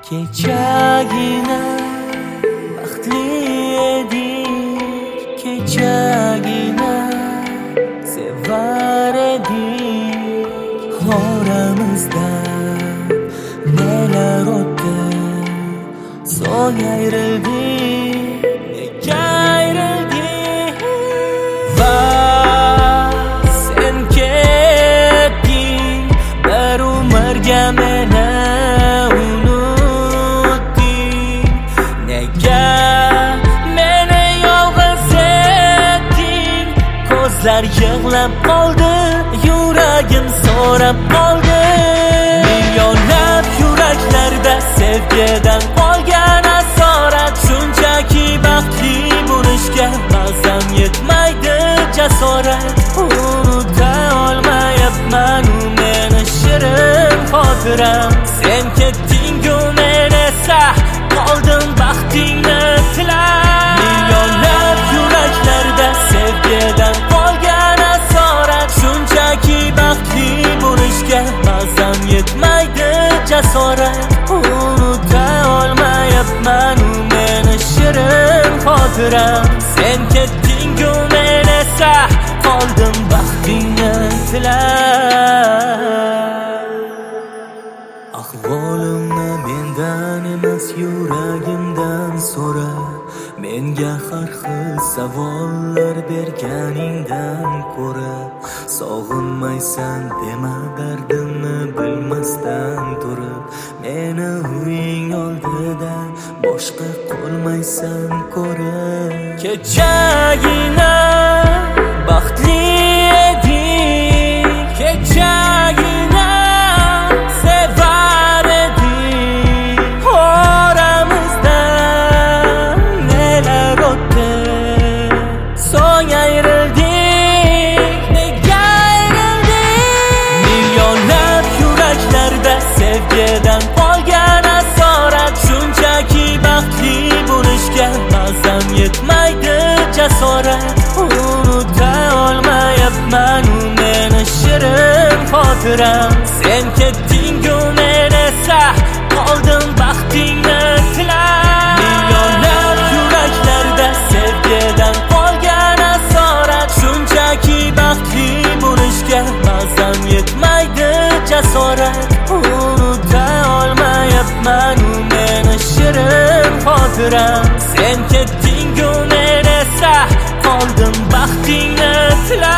Kechagina baxtli edik, kechagina sevar edik. Oramizda nelar o'tdi, so'ng ayrildik, nega ayrildik? Va sen ketding, bir umrga meni unutding. Nega meni yolg'iz etding? Ko'zlar yig'lab qoldi, yuragim so'rab qoldi. Millionlab yuraklarda sevgidan qolgan asorat, shunchaki baxtli bo'lishga ba'zan yetmaydi jasorat. Unuta olmayapman u meni shirin xotiram. Sen ketding-u men esa qoldim baxtingni tilab. Millionlab yuraklarda sevgidan qolgan asorat, shunchaki baxtli bo'lishga ba'zan yetmaydi jasorat. Unuta olmayapman u meni shirin xotiram. Sen ketding-u men esa qoldim baxtingni tilab. Ahvolimni mendan emas yuragimdan so'ra. Menga har xil savollar berganingdan ko'ra. Sog'inmaysan dema dardimni bilmasdan turib. Meni uying oldida boshqa qolmaysan ko'rib. Kechagina baxtli edik, kechagina sevar edik. Oramizda nelar o'tdi, so'ng ayrildik, nega ayrildik? Millionlab yuraklarda sevgidan qolgan asorat, shunchaki baxtli bo'lishga ba'zan yetmaydi jasorat. Unuta olmayapman u meni shirin xotiram. Sen ketding-u men esa qoldim baxtingni tilab. Millionlab yuraklarda sevgidan qolgan asorat, shunchaki baxtli bo'lishga ba'zan yetmaydi jasorat. Unuta olmayapman u meni shirin xotiram. Sen ketding-u men esa qoldim baxtingni tilab.